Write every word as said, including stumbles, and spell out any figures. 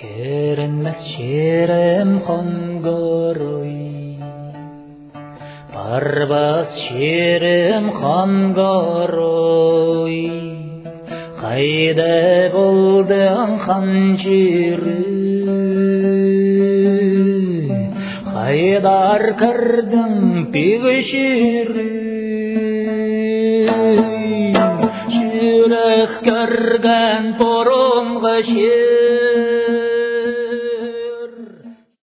Керенмес шерем хангарой, барбас шерем хангарой, қайда болдың ханжирі, қайдар кірдің пегішері, шүлік кірген торымғы шері.